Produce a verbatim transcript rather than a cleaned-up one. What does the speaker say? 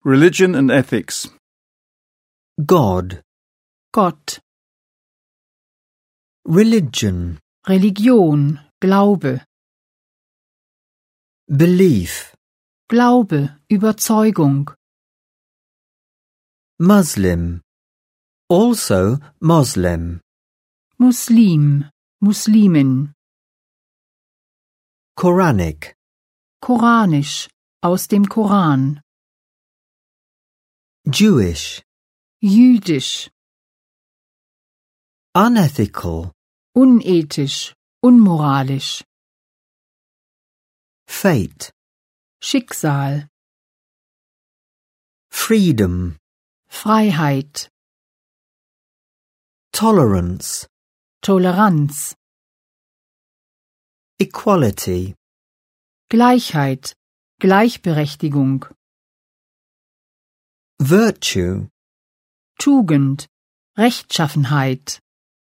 Religion and ethics. God, Gott, religion, Religion, Glaube, belief, Glaube, Überzeugung, Muslim, also Muslim, Muslim, Muslimin, Quranic, Koranisch, aus dem Koran, Jewish, Jüdisch, unethical, unethisch, unmoralisch, fate, Schicksal, freedom, Freiheit, tolerance, Toleranz, equality, Gleichheit, Gleichberechtigung, virtue, Tugend, Rechtschaffenheit,